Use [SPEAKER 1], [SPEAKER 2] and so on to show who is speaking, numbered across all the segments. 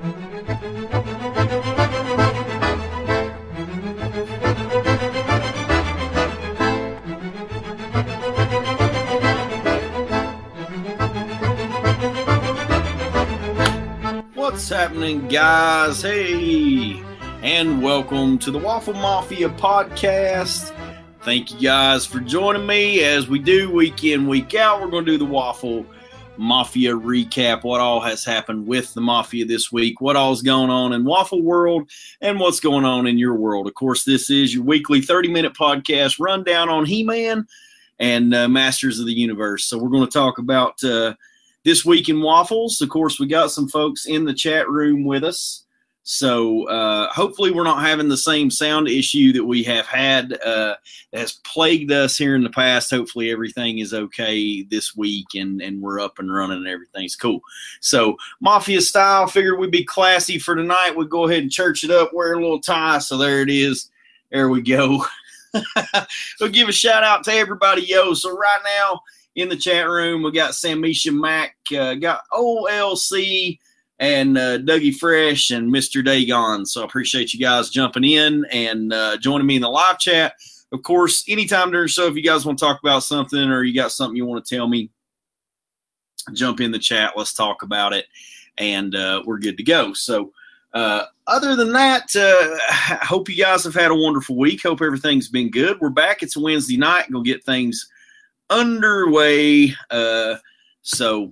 [SPEAKER 1] What's happening, guys? Hey, and welcome to the Waffle Mafia podcast. Thank you guys for joining me as we do week in, week out. We're going to do the Waffle Mafia recap, what all has happened with the Mafia this week, what all's going on in Waffle World, and what's going on in your world. Of course, this is your weekly 30-minute podcast rundown on He-Man and Masters of the Universe. So we're going to talk about this week in Waffles. Of course, we got some folks in the chat room with us. So hopefully we're not having the same sound issue that we have had that has plagued us here in the past. Hopefully everything is okay this week and we're up and running and everything's cool. So Mafia style, figured we'd be classy for tonight. We'd go ahead and church it up, wear a little tie. So there it is. There we go. So give a shout out to everybody, yo. So right now, in the chat room, we got Samisha Mack, got OLC, and Dougie Fresh, and Mr. Dagon. So I appreciate you guys jumping in and joining me in the live chat. Of course, anytime during the show, if you guys want to talk about something or you got something you want to tell me, jump in the chat. Let's talk about it, and we're good to go. So other than that, I hope you guys have had a wonderful week. Hope everything's been good. We're back. It's a Wednesday night. Go get things underway. So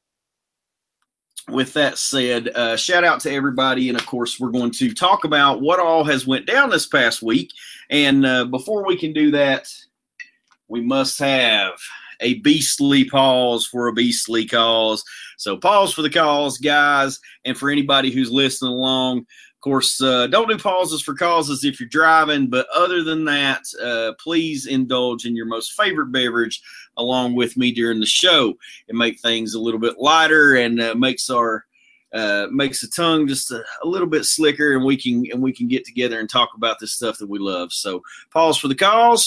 [SPEAKER 1] with that said, shout out to everybody, and of course we're going to talk about what all has went down this past week. And before we can do that, we must have a beastly pause for a beastly cause. So pause for the cause, guys, and for anybody who's listening along. Of course, don't do pauses for causes if you're driving, but other than that, please indulge in your most favorite beverage along with me during the show and make things a little bit lighter and makes the tongue just a little bit slicker, and we can get together and talk about this stuff that we love. So pause for the cause.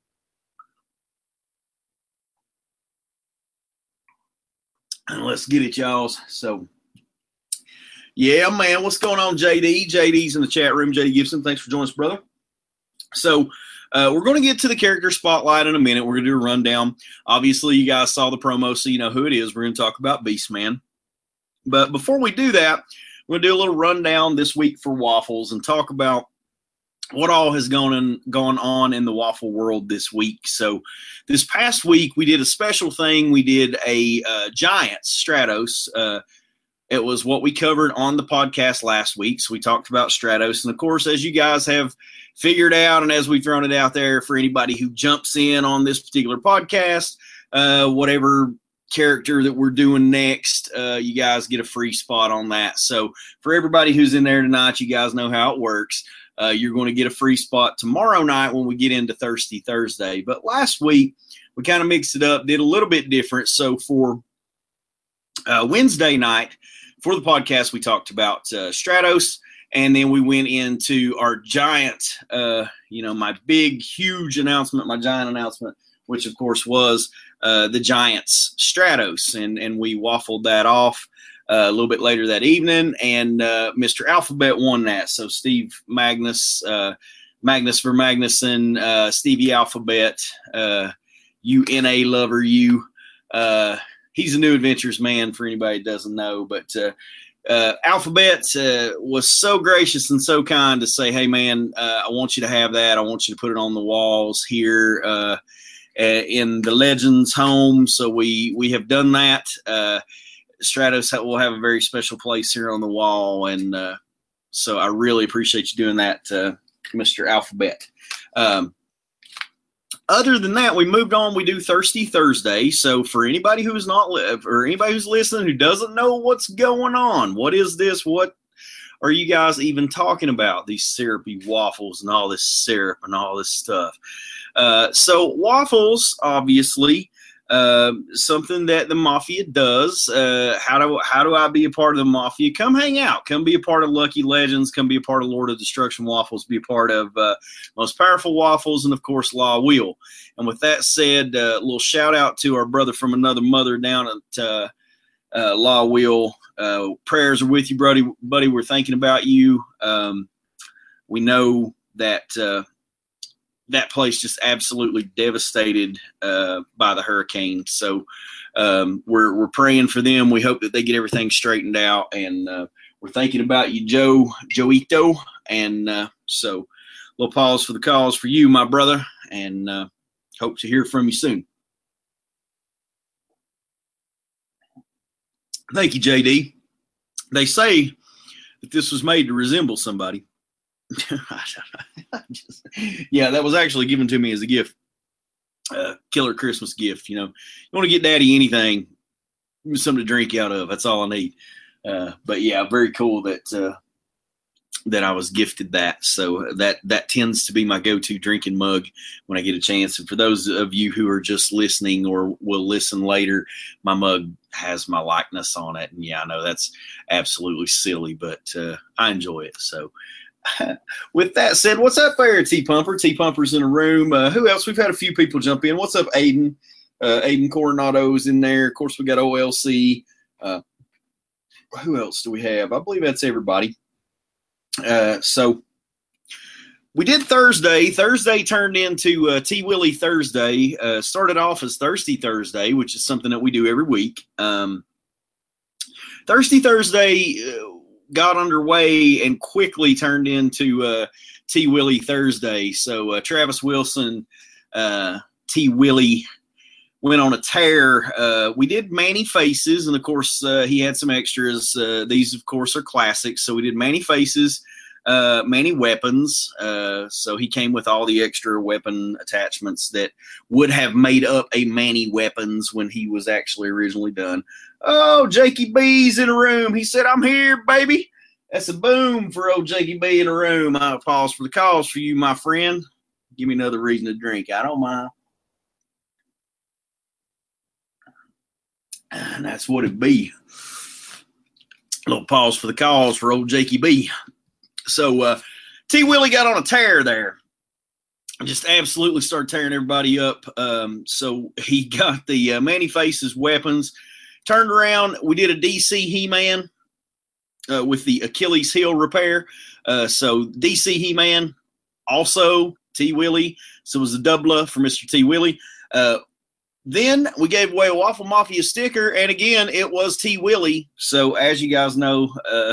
[SPEAKER 1] And let's get it, y'all. So yeah, man, what's going on, JD? JD's in the chat room. JD Gibson, thanks for joining us, brother. So we're going to get to the character spotlight in a minute. We're going to do a rundown. Obviously, you guys saw the promo, so you know who it is. We're going to talk about Beastman. But before we do that, we're going to do a little rundown this week for Waffles and talk about what all has gone on in the Waffle world this week. So this past week, we did a special thing. We did a Giants, Stratos. It was what we covered on the podcast last week. So we talked about Stratos. And, of course, as you guys have figured out and as we've thrown it out there for anybody who jumps in on this particular podcast, whatever character that we're doing next, you guys get a free spot on that. So for everybody who's in there tonight, you guys know how it works. You're going to get a free spot tomorrow night when we get into Thirsty Thursday. But last week, we kind of mixed it up, did a little bit different. So for Wednesday night, for the podcast, we talked about Stratos, and then we went into our giant, my big, huge announcement, my giant announcement, which, of course, was the Giants Stratos, and we waffled that off a little bit later that evening, and Mr. Alphabet won that. So Steve Magnus, Magnus for Magnuson, Stevie Alphabet, you NA lover, you. He's a New Adventures man for anybody that doesn't know, but Alphabet was so gracious and so kind to say, hey, man, I want you to have that. I want you to put it on the walls here in the Legends home. So we have done that. Stratos will have a very special place here on the wall, and so I really appreciate you doing that, Mr. Alphabet. Other than that, we moved on. We do Thirsty Thursday. So for anybody who is not or anybody who's listening who doesn't know what's going on, what is this? What are you guys even talking about? These syrupy waffles and all this syrup and all this stuff. So waffles, obviously, something that the Mafia does. How do I be a part of the Mafia? Come hang out. Come be a part of Lucky Legends. Come be a part of Lord of Destruction Waffles. Be a part of Most Powerful Waffles, and of course Law Wheel. And with that said, a little shout out to our brother from another mother down at Law Wheel, Prayers are with you, buddy. We're thinking about you. We know that that place just absolutely devastated by the hurricane. So we're praying for them. We hope that they get everything straightened out, and we're thinking about you, Joito. And so a little pause for the cause for you, my brother, and hope to hear from you soon. Thank you, JD. They say that this was made to resemble somebody. Yeah, that was actually given to me as a gift. Killer Christmas gift. You want to get Daddy anything, something to drink out of. That's all I need. But yeah, very cool that I was gifted that. So that tends to be my go-to drinking mug when I get a chance. And for those of you who are just listening or will listen later, my mug has my likeness on it. And yeah, I know that's absolutely silly, but I enjoy it. So with that said, what's up there, T Pumper? T Pumper's in a room. Who else? We've had a few people jump in. What's up, Aiden? Aiden Coronado's in there. Of course, we got OLC. Who else do we have? I believe that's everybody. So we did Thursday. Thursday turned into T Willie Thursday. Started off as Thirsty Thursday, which is something that we do every week. Thirsty Thursday got underway and quickly turned into T Willie Thursday. So Travis Wilson, T Willie went on a tear. We did Manny Faces, and of course he had some extras. These, of course, are classics. So we did Manny Faces, Manny Weapons. So he came with all the extra weapon attachments that would have made up a Manny Weapons when he was actually originally done. Oh, Jakey B's in the room. He said, "I'm here, baby." That's a boom for old Jakey B in the room. I'll pause for the cause for you, my friend. Give me another reason to drink. I don't mind. And that's what it be. A little pause for the cause for old Jakey B. So T Willie got on a tear there. Just absolutely started tearing everybody up. So he got the Manny Faces weapons. Turned around. We did a DC He-Man with the Achilles heel repair. So DC He-Man, also T Willie. So it was a doubler for Mr. T Willie. Then we gave away a Waffle Mafia sticker, and again, it was T Willie. So as you guys know,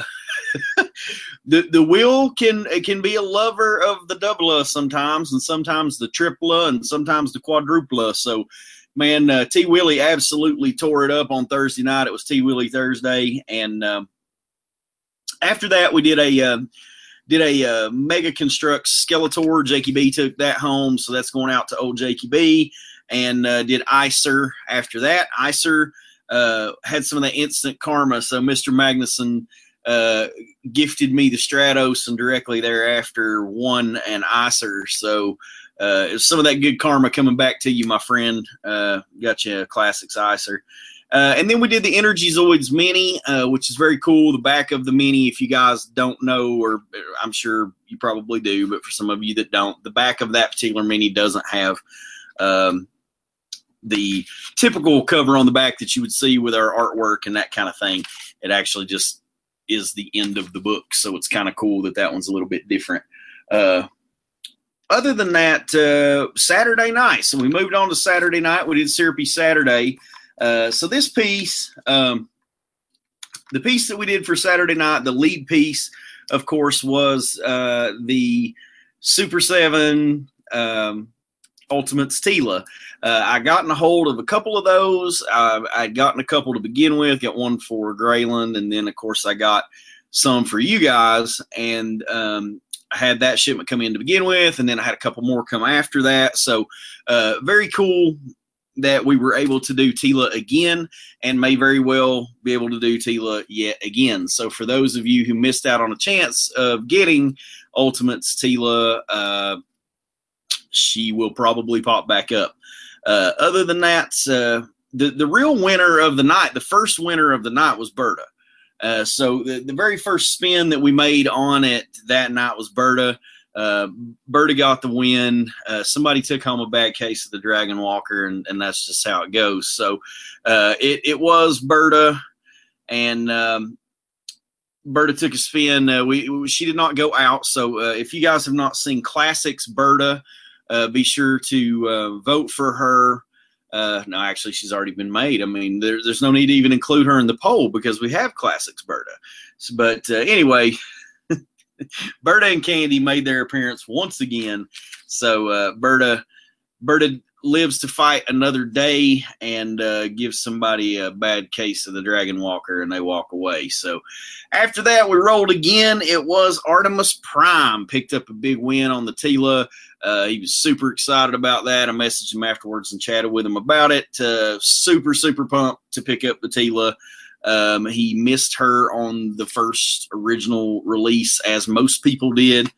[SPEAKER 1] the Will can be a lover of the doubler sometimes, and sometimes the tripler, and sometimes the quadrupler. So, man, T Willie absolutely tore it up on Thursday night. It was T Willie Thursday, and after that, we did a Mega Construct Skeletor. Jakey B took that home, so that's going out to old Jakey B. And did Icer after that. Icer had some of that instant karma. So Mr. Magnuson gifted me the Stratos, and directly thereafter won an Icer. So it was some of that good karma coming back to you, my friend. Got you a Classics Icer. And then we did the Energy Zoids Mini, which is very cool. The back of the Mini, if you guys don't know, or I'm sure you probably do, but for some of you that don't, the back of that particular Mini doesn't have the typical cover on the back that you would see with our artwork and that kind of thing. It actually just is the end of the book. So it's kind of cool that one's a little bit different. Other than that, Saturday night. So we moved on to Saturday night. We did Syrupy Saturday. So this piece, the piece that we did for Saturday night, the lead piece, of course, was the Super 7 Ultimates Tila. I gotten a hold of a couple of those. I'd gotten a couple to begin with. Got one for Grayland, and then, of course, I got some for you guys. And I had that shipment come in to begin with, and then I had a couple more come after that. So very cool that we were able to do Tila again, and may very well be able to do Tila yet again. So for those of you who missed out on a chance of getting Ultimates Tila, she will probably pop back up. Other than that, the real winner of the night, the first winner of the night was Berta. So the very first spin that we made on it that night was Berta. Berta got the win. Somebody took home a bad case of the Dragon Walker, and that's just how it goes. So it was Berta. and Berta took a spin. She did not go out, so if you guys have not seen Classics Berta, be sure to vote for her. No, actually, she's already been made. I mean, there's no need to even include her in the poll because we have Classics Berta. But anyway, Berta and Candy made their appearance once again. So Berta lives to fight another day and gives somebody a bad case of the Dragon Walker, and they walk away. So after that, we rolled again. It was Artemis Prime picked up a big win on the Tila. He was super excited about that. I messaged him afterwards and chatted with him about it. Super pumped to pick up the Tila. He missed her on the first original release, as most people did.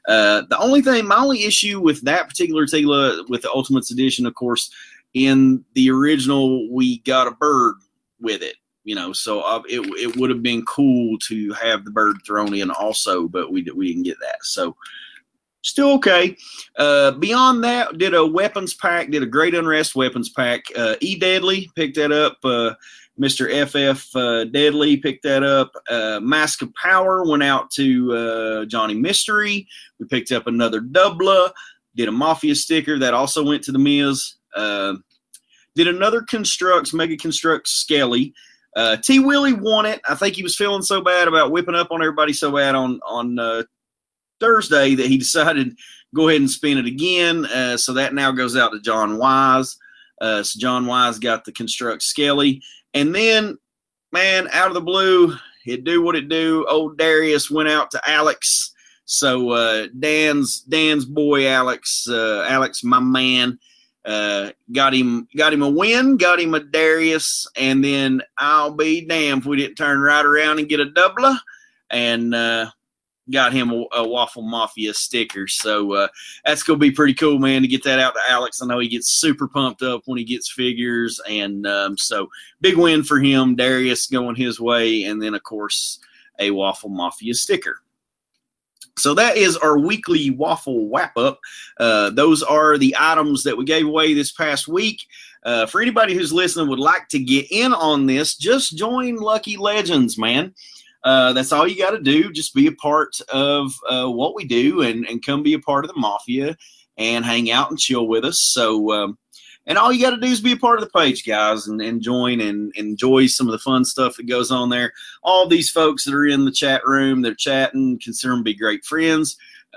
[SPEAKER 1] My only issue with that particular Tila with the Ultimates Edition, of course, in the original, we got a bird with it, so it would have been cool to have the bird thrown in also, but we didn't get that. So still okay. Beyond that, did a weapons pack, did a Great Unrest weapons pack. E. Deadly picked that up. Mr. FF Deadly picked that up. Mask of Power went out to Johnny Mystery. We picked up another Doubler. Did a Mafia sticker that also went to the Miz. Did another Mega Constructs Skelly. T. Willie won it. I think he was feeling so bad about whipping up on everybody so bad on Thursday that he decided to go ahead and spin it again. So that now goes out to John Wise. So John Wise got the Construct Skelly. And then, man, out of the blue, it do what it do. Old Darius went out to Alex. So Dan's boy, Alex, my man, got him a win, got him a Darius, and then I'll be damned if we didn't turn right around and get a doubler and got him a Waffle Mafia sticker. So that's going to be pretty cool, man, to get that out to Alex. I know he gets super pumped up when he gets figures. And so big win for him, Darius going his way. And then, of course, a Waffle Mafia sticker. So that is our weekly Waffle Wrap Up. Those are the items that we gave away this past week. For anybody who's listening would like to get in on this, just join Lucky Legends, man. That's all you got to do. Just be a part of what we do and come be a part of the Mafia and hang out and chill with us. So, and all you got to do is be a part of the page, guys, and join and enjoy some of the fun stuff that goes on there. All these folks that are in the chat room, they're chatting, consider them to be great friends.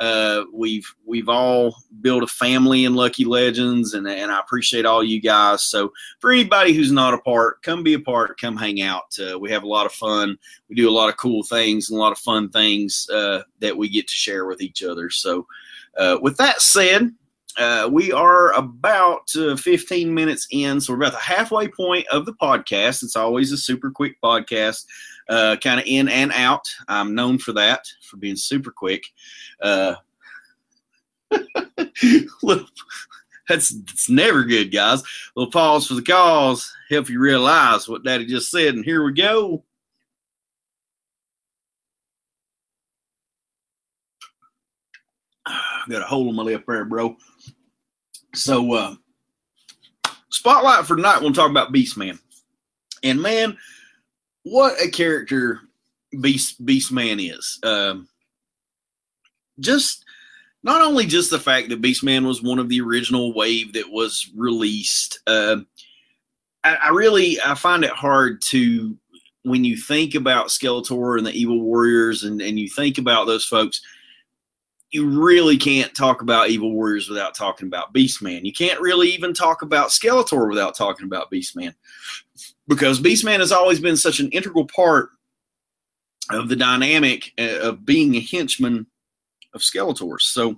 [SPEAKER 1] We've all built a family in Lucky Legends, and I appreciate all you guys. So for anybody who's not a part, come be a part, come hang out. We have a lot of fun. We do a lot of cool things and a lot of fun things that we get to share with each other. So with that said, we are about 15 minutes in, so we're about the halfway point of the podcast. It's always a super quick podcast, kind of in and out. I'm known for that, for being super quick. Look, it's never good, guys. A little pause for the cause, help you realize what Daddy just said, and here we go. Got a hole in my lip there, bro. So, spotlight for tonight, we'll talk about Beastman. And man, what a character Beastman is. Just not only just the fact that Beastman was one of the original wave that was released. I find it hard to, when you think about Skeletor and the Evil Warriors and you think about those folks, you really can't talk about Evil Warriors without talking about Beastman. You can't really even talk about Skeletor without talking about Beastman, because Beastman has always been such an integral part of the dynamic of being a henchman of Skeletor. So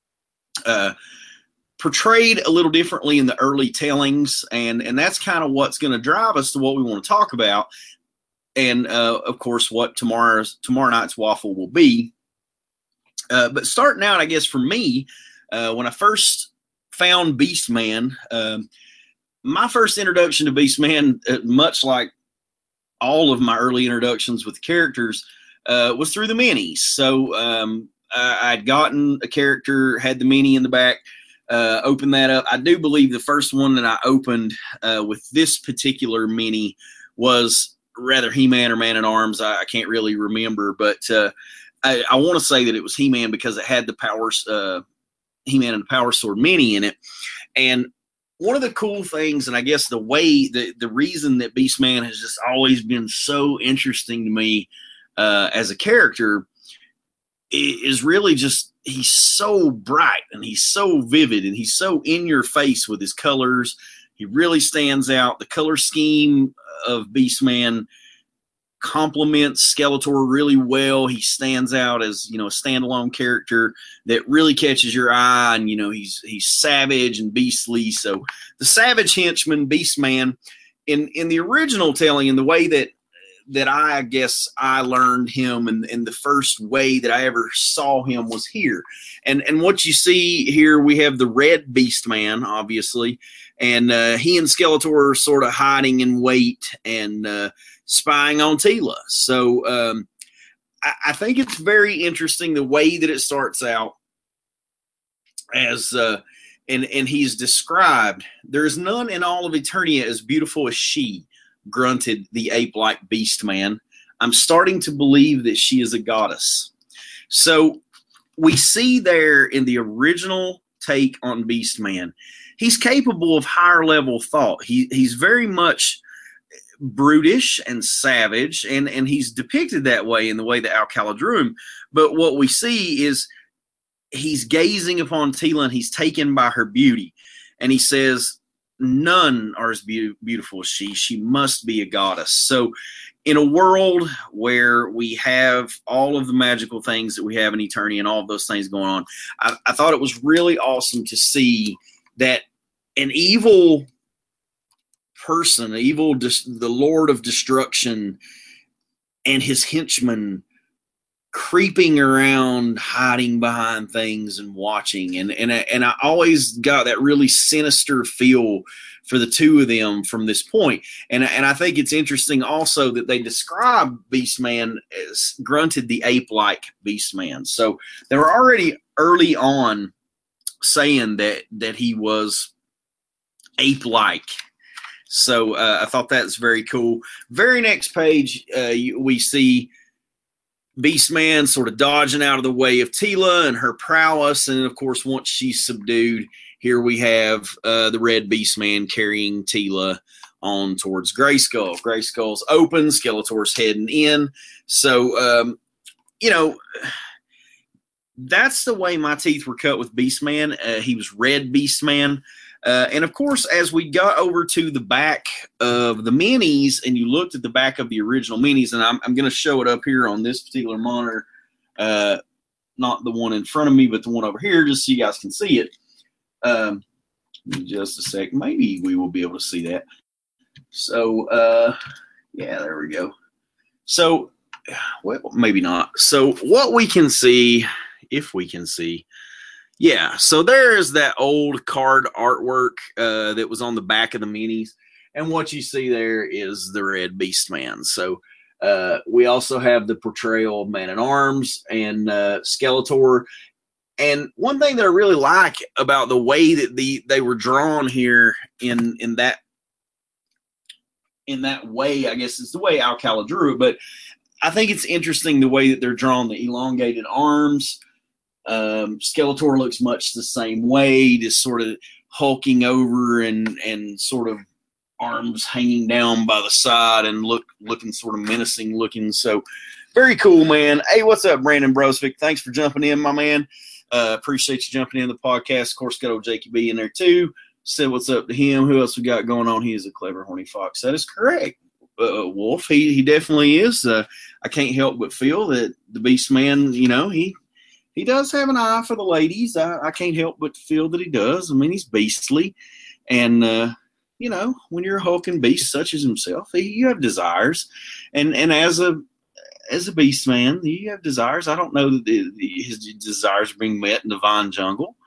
[SPEAKER 1] portrayed a little differently in the early tellings, and that's kind of what's going to drive us to what we want to talk about, and of course what tomorrow night's waffle will be. But starting out, I guess for me, when I first found Beastman, my first introduction to Beastman, much like all of my early introductions with characters, was through the minis. So I'd gotten a character, had the mini in the back, opened that up. I do believe the first one that I opened with this particular mini was rather He-Man or Man-at-Arms. I can't really remember, but I want to say that it was He-Man because it had the powers, He-Man and the Power Sword mini in it. And one of the cool things, and I guess the reason that Beastman has just always been so interesting to me as a character is really just he's so bright and he's so vivid and he's so in your face with his colors. He really stands out. The color scheme of Beastman complements Skeletor really well. He stands out as, a standalone character that really catches your eye, and he's savage and beastly. So the savage henchman Beastman in the original telling, in the way that I guess I learned him, and the first way that I ever saw him was here. And what you see here, we have the red Beastman, obviously, and he and Skeletor are sort of hiding in wait and spying on Teela. So I think it's very interesting the way that it starts out as and he's described, "There's none in all of Eternia as beautiful as she," grunted the ape-like Beastman. "I'm starting to believe that she is a goddess." So we see there in the original take on Beastman, he's capable of higher level thought. He's very much brutish and savage, and he's depicted that way in the way that Alcala drew him. But what we see is he's gazing upon Teela, and he's taken by her beauty. And he says, "None are as beautiful as she. She must be a goddess." So in a world where we have all of the magical things that we have in Eternia and all of those things going on, I thought it was really awesome to see that an evil person, the Lord of Destruction, and his henchmen creeping around, hiding behind things and watching. And I always got that really sinister feel for the two of them from this point. And I think it's interesting also that they describe Beastman as grunted the ape-like Beastman. So they were already early on saying that he was ape-like. So I thought that's very cool. Very next page, we see Beastman sort of dodging out of the way of Teela and her prowess. And, of course, once she's subdued, here we have the red Beastman carrying Teela on towards Grayskull. Grayskull's open. Skeletor's heading in. So, that's the way my teeth were cut with Beastman. He was red Beastman. And, of course, as we got over to the back of the minis and you looked at the back of the original minis, and I'm going to show it up here on this particular monitor, not the one in front of me, but the one over here, just so you guys can see it. Just a sec. Maybe we will be able to see that. So, yeah, there we go. So, well, maybe not. So what we can see, if we can see, yeah, so there is that old card artwork that was on the back of the minis. And what you see there is the red Beastman. So we also have the portrayal of Man-at-Arms and Skeletor. And one thing that I really like about the way that they were drawn here in that way, I guess it's the way Alcala drew it, but I think it's interesting the way that they're drawn, the elongated arms. Skeletor looks much the same way, just sort of hulking over and sort of arms hanging down by the side and looking sort of menacing looking. So very cool, man. Hey, what's up, Brandon Brosvik? Thanks for jumping in, my man. Appreciate you jumping in the podcast. Of course, got old Jakey B in there too. Said what's up to him. Who else we got going on? He is a clever horny fox. That is correct. Wolf, he definitely is. I can't help but feel that the Beastman, he does have an eye for the ladies. I can't help but feel that he does. I mean, he's beastly. And, when you're a hulking beast such as himself, you have desires. And as a beast man, you have desires. I don't know that his desires are being met in the Vine Jungle.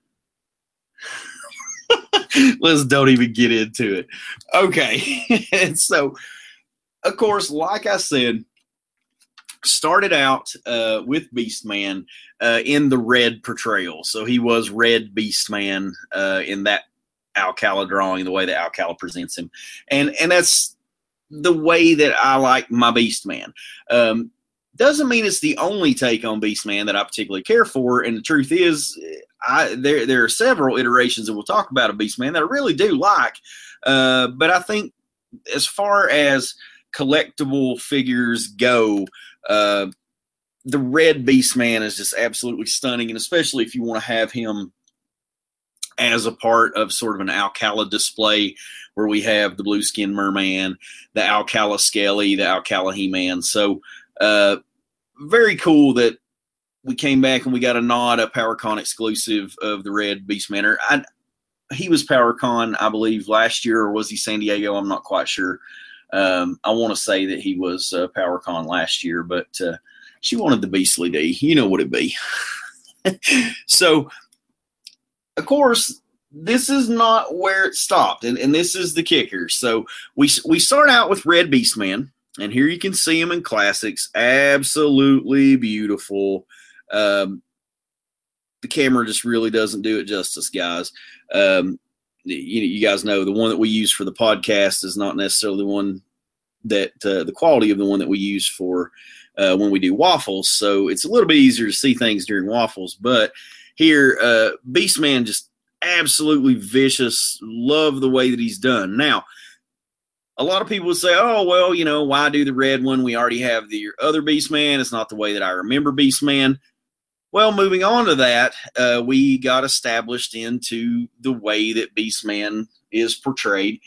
[SPEAKER 1] Let's don't even get into it. Okay. And so, of course, like I said, started out with Beastman in the red portrayal. So he was red Beastman in that Alcala drawing, the way that Alcala presents him. And that's the way that I like my Beastman. Doesn't mean it's the only take on Beastman that I particularly care for. And the truth is, there are several iterations that we'll talk about of Beastman that I really do like. But I think as far as collectible figures go, the red Beastman is just absolutely stunning. And especially if you want to have him as a part of sort of an Alcala display where we have the Blue Skin Merman, the Alcala Skelly, the Alcala He-Man. So, very cool that we came back and we got a PowerCon exclusive of the red Beastman. He was PowerCon, I believe, last year, or was he San Diego? I'm not quite sure. I want to say that he was PowerCon last year, but she wanted the Beastly D. You know what it'd be. So, of course, this is not where it stopped, and this is the kicker. So we start out with red Beastman. And here you can see him in classics. Absolutely beautiful. The camera just really doesn't do it justice, guys. You guys know the one that we use for the podcast is not necessarily the one that the quality of the one that we use for when we do waffles. So it's a little bit easier to see things during waffles. But here, Beastman just absolutely vicious. Love the way that he's done. Now, a lot of people would say, oh, well, why do the red one? We already have the other Beastman. It's not the way that I remember Beastman. Well, moving on to that, we got established into the way that Beastman is portrayed.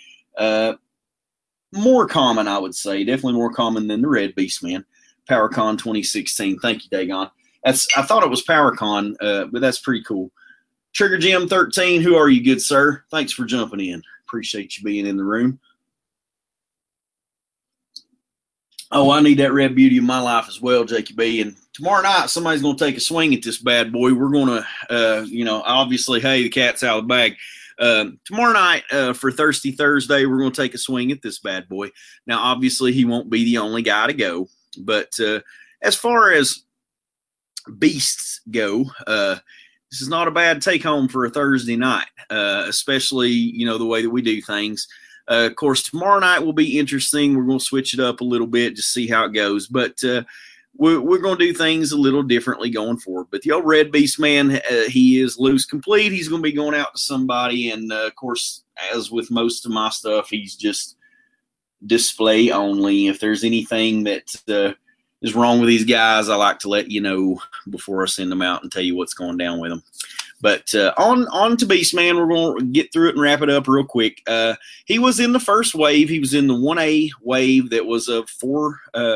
[SPEAKER 1] More common, I would say. Definitely more common than the red Beastman. PowerCon 2016. Thank you, Dagon. I thought it was PowerCon, but that's pretty cool. Trigger Jim 13, who are you, good sir? Thanks for jumping in. Appreciate you being in the room. Oh, I need that red beauty in my life as well, Jakey B. And tomorrow night, somebody's going to take a swing at this bad boy. We're going to, obviously, hey, the cat's out of the bag. Tomorrow night for Thirsty Thursday, we're going to take a swing at this bad boy. Now, obviously, he won't be the only guy to go. But as far as beasts go, this is not a bad take-home for a Thursday night, especially, the way that we do things. Of course, tomorrow night will be interesting. We're going to switch it up a little bit, just see how it goes. But we're going to do things a little differently going forward. But the old red Beastman, he is loose complete. He's going to be going out to somebody. And, of course, as with most of my stuff, he's just display only. If there's anything that is wrong with these guys, I like to let you know before I send them out and tell you what's going down with them. But on to Beastman, we're going to get through it and wrap it up real quick. He was in the first wave. He was in the 1A wave that was of four.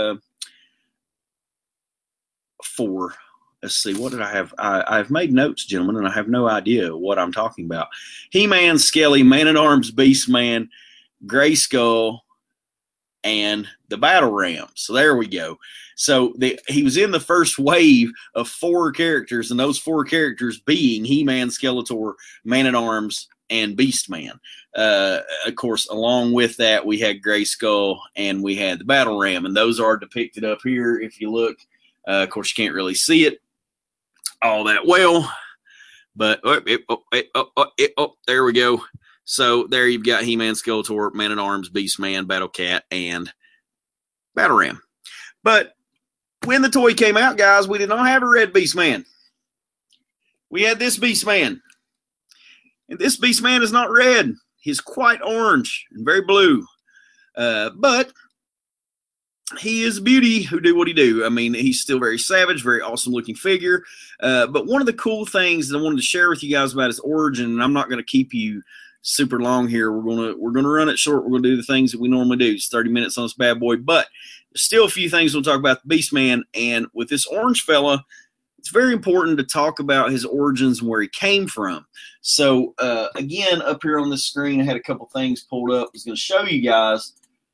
[SPEAKER 1] Let's see, what did I have? I've made notes, gentlemen, and I have no idea what I'm talking about. He-Man, Skelly, Man-at-Arms, Beastman, Grayskull, and the Battle Ram. So there we go. So he was in the first wave of four characters, and those four characters being He-Man, Skeletor, Man-at-Arms, and Beastman. Of course, along with that, we had Grayskull and we had the Battle Ram, and those are depicted up here if you look. Of course, you can't really see it all that well, but there we go. So there you've got He-Man, Skeletor, Man-at-Arms, Beastman, Battle Cat, and Battle Ram. But when the toy came out, guys, we did not have a red Beastman. We had this Beastman. And this Beastman is not red. He's quite orange and very blue. But he is a beauty who do what he do. I mean, he's still very savage, very awesome looking figure. But one of the cool things that I wanted to share with you guys about his origin, and I'm not going to keep you super long here. We're gonna run it short. We're gonna do the things that we normally do. It's 30 minutes on this bad boy, but there's still a few things we'll talk about the Beastman. And with this orange fella, it's very important to talk about his origins and where he came from. So again, up here on this screen, I had a couple things pulled up. I was going to show you guys.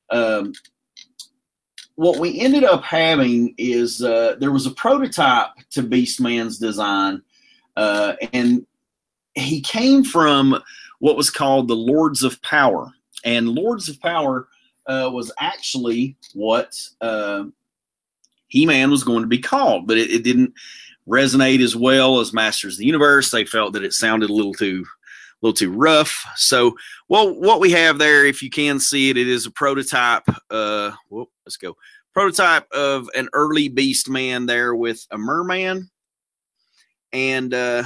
[SPEAKER 1] What we ended up having is there was a prototype to Beastman's design, and he came from what was called the Lords of Power. And Lords of Power was actually what He-Man was going to be called, but it didn't resonate as well as Masters of the Universe. They felt that it sounded a little too little too rough. So, well, what we have there, if you can see it, it is a prototype. Let's go. Prototype of an early Beastman there with a merman. And let's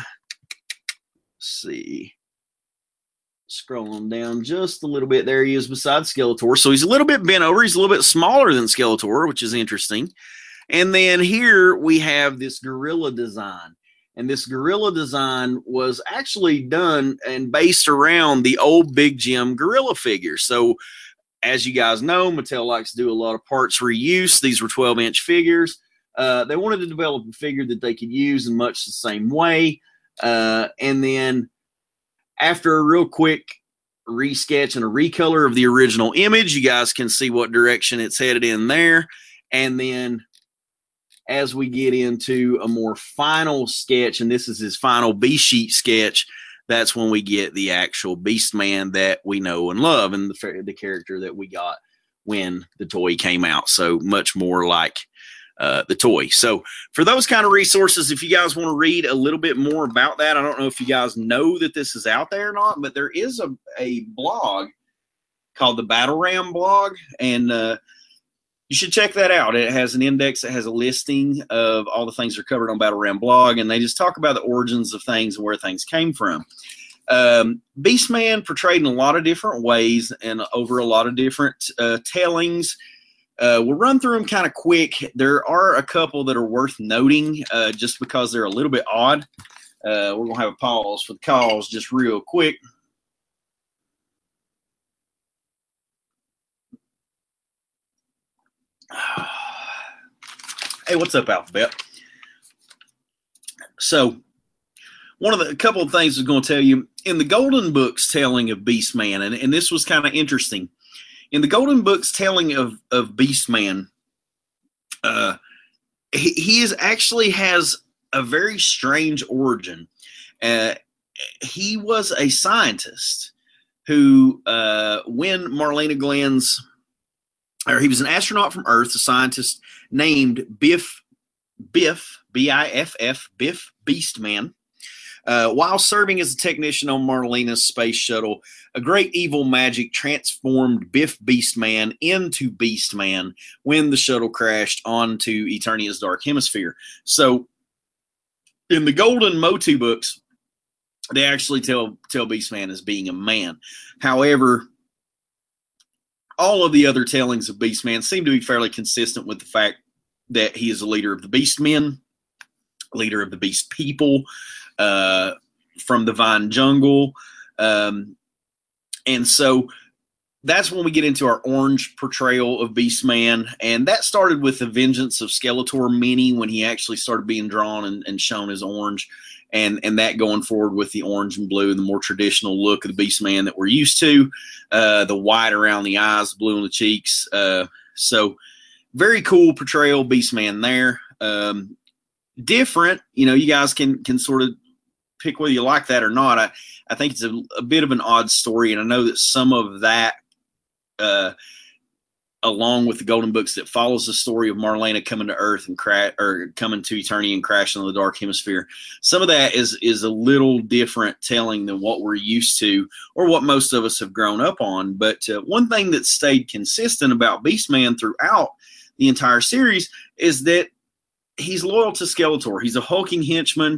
[SPEAKER 1] see. Scrolling down just a little bit, there he is beside Skeletor. So he's a little bit bent over. He's a little bit smaller than Skeletor, which is interesting. And then here we have this gorilla design. And this gorilla design was actually done and based around the old Big Jim gorilla figure. So as you guys know, Mattel likes to do a lot of parts reuse. These were 12-inch figures. They wanted to develop a figure that they could use in much the same way. And then after a real quick resketch and a recolor of the original image, you guys can see what direction it's headed in there. And then as we get into a more final sketch, and this is his final B-sheet sketch, that's when we get the actual Beastman that we know and love, and the character that we got when the toy came out. So much more like the toy. So for those kind of resources, if you guys want to read a little bit more about that, I don't know if you guys know that this is out there or not, but there is a blog called the Battle Ram blog, and you should check that out. It has an index that has a listing of all the things that are covered on Battle Ram blog, and they just talk about the origins of things and where things came from. Beastman portrayed in a lot of different ways and over a lot of different tellings. We'll run through them kind of quick. There are a couple that are worth noting just because they're a little bit odd. We're going to have a pause for the calls just real quick. Hey, what's up, Alphabet? So, a couple of things I was going to tell you. In the Golden Book's telling of Beastman, and this was kind of interesting. In the Golden Book's telling of Beastman, he actually has a very strange origin. He was a scientist who, when Marlena Glenn's, or he was an astronaut from Earth, a scientist named Biff, B-I-F-F, Biff Beastman. While serving as a technician on Marlena's space shuttle, a great evil magic transformed Biff Beastman into Beastman when the shuttle crashed onto Eternia's Dark Hemisphere. So, in the Golden Motu books, they actually tell Beastman as being a man. However, all of the other tellings of Beastman seem to be fairly consistent with the fact that he is a leader of the Beastmen, leader of the Beast People, from the Vine Jungle. And so that's when we get into our orange portrayal of Beastman. And that started with the Vengeance of Skeletor mini when he actually started being drawn and shown as orange. And that going forward with the orange and blue, the more traditional look of the Beastman that we're used to, the white around the eyes, blue on the cheeks. So very cool portrayal, Beastman there. Different, you guys can sort of pick whether you like that or not. I think it's a bit of an odd story, and I know that some of that, along with the Golden Books, that follows the story of Marlena coming to Earth and coming to Eternia and crashing on the Dark Hemisphere. Some of that is a little different telling than what we're used to or what most of us have grown up on. But one thing that stayed consistent about Beastman throughout the entire series is that he's loyal to Skeletor. He's a hulking henchman.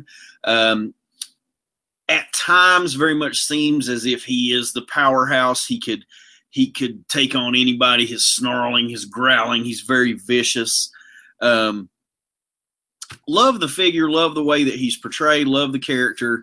[SPEAKER 1] At times, very much seems as if he is the powerhouse. He could take on anybody. His snarling, his growling. He's very vicious. Love the figure. Love the way that he's portrayed. Love the character.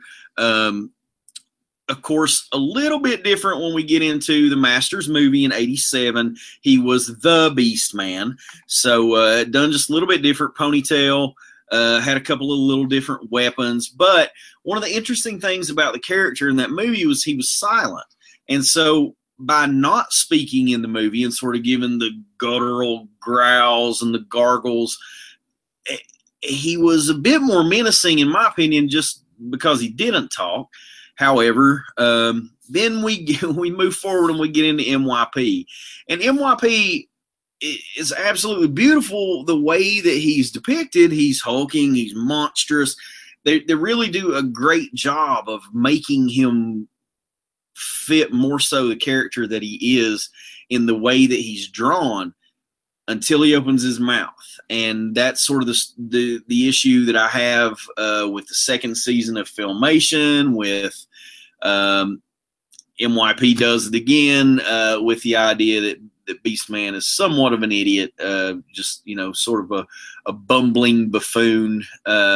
[SPEAKER 1] Of course, a little bit different when we get into the Masters movie in '87. He was the Beastman. So done just a little bit different. Ponytail. Had a couple of little different weapons. But one of the interesting things about the character in that movie was he was silent. And so by not speaking in the movie and sort of giving the guttural growls and the gargles, he was a bit more menacing, in my opinion, just because he didn't talk. However, then we move forward and we get into MYP. And MYP is absolutely beautiful the way that he's depicted. He's hulking, he's monstrous. They really do a great job of making him fit more so the character that he is in the way that he's drawn until he opens his mouth. And that's sort of the issue that I have with the second season of Filmation, with MYP does it again with the idea that Beastman is somewhat of an idiot, just, sort of a bumbling buffoon.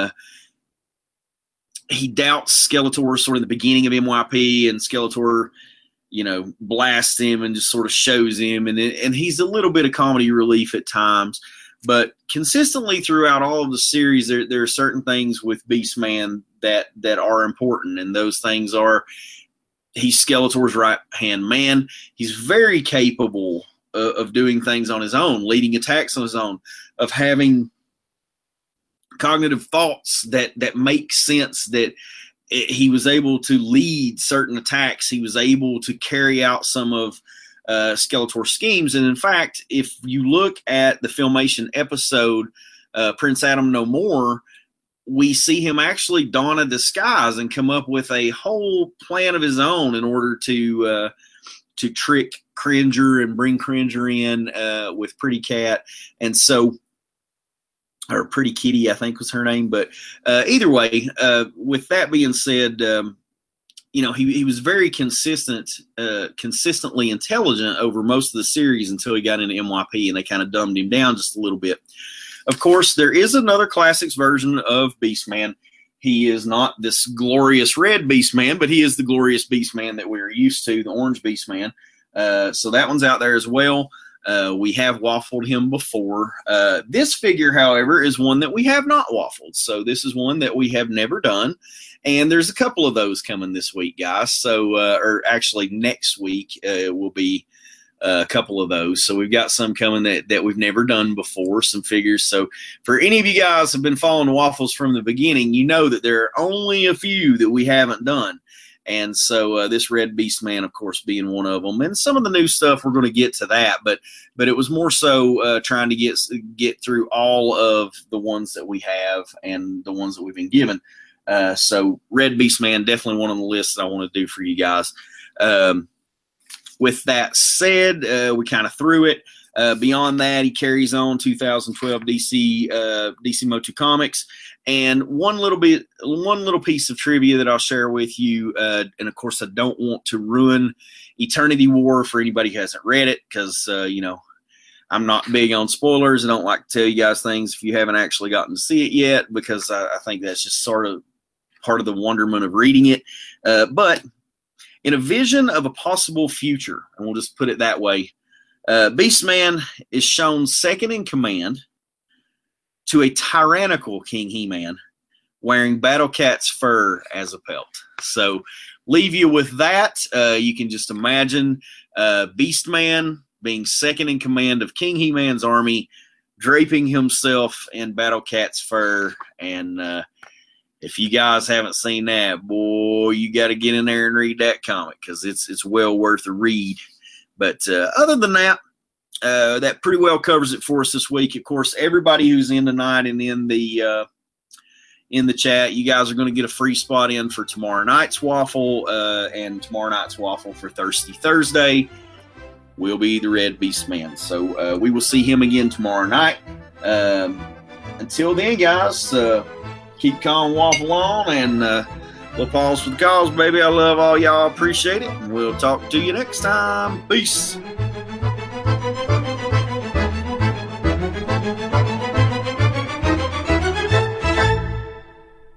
[SPEAKER 1] He doubts Skeletor sort of in the beginning of MYP, and Skeletor, blasts him and just sort of shows him. And he's a little bit of comedy relief at times. But consistently throughout all of the series, there are certain things with Beastman that are important. And those things are, he's Skeletor's right-hand man. He's very capable of doing things on his own, leading attacks on his own, of having cognitive thoughts that make sense, that he was able to lead certain attacks. He was able to carry out some of Skeletor's schemes. And in fact, if you look at the Filmation episode, Prince Adam No More, we see him actually don a disguise and come up with a whole plan of his own in order to trick Cringer and bring Cringer in with Pretty Cat. And so, or Pretty Kitty, I think was her name. But either way, with that being said, he was very consistently intelligent over most of the series until he got into MYP, and they kind of dumbed him down just a little bit. Of course, there is another classics version of Beastman. He is not this glorious red Beastman, but he is the glorious Beastman that we're used to, the orange Beastman. So that one's out there as well. We have waffled him before. This figure, however, is one that we have not waffled. So this is one that we have never done. And there's a couple of those coming this week, guys. So, or actually next week will be a couple of those. So we've got some coming that we've never done before, some figures. So for any of you guys who have been following the waffles from the beginning, you know that there are only a few that we haven't done. And so this Red Beastman, of course, being one of them. And some of the new stuff, we're going to get to that. But it was more so trying to get through all of the ones that we have and the ones that we've been given. So Red Beastman, definitely one on the list that I want to do for you guys. With that said, we kind of threw it. Beyond that, he carries on 2012 DC Motu Comics. And one little piece of trivia that I'll share with you, and of course I don't want to ruin Eternity War for anybody who hasn't read it, because I'm not big on spoilers. I don't like to tell you guys things if you haven't actually gotten to see it yet, because I think that's just sort of part of the wonderment of reading it. But in a vision of a possible future, and we'll just put it that way, Beastman is shown second in command to a tyrannical King He-Man wearing Battle Cat's fur as a pelt. So leave you with that. You can just imagine Beastman being second in command of King He-Man's army, draping himself in Battle Cat's fur. And if you guys haven't seen that, boy, you got to get in there and read that comic, because it's well worth a read. But other than that, that pretty well covers it for us this week. Of course, everybody who's in tonight and in the chat, you guys are going to get a free spot in for tomorrow night's waffle, and tomorrow night's waffle for Thirsty Thursday will be the Red Beastman. So we will see him again tomorrow night. Until then, guys, keep calm, waffle on, and we'll pause for the cause, baby. I love all y'all. Appreciate it. We'll talk to you next time. Peace.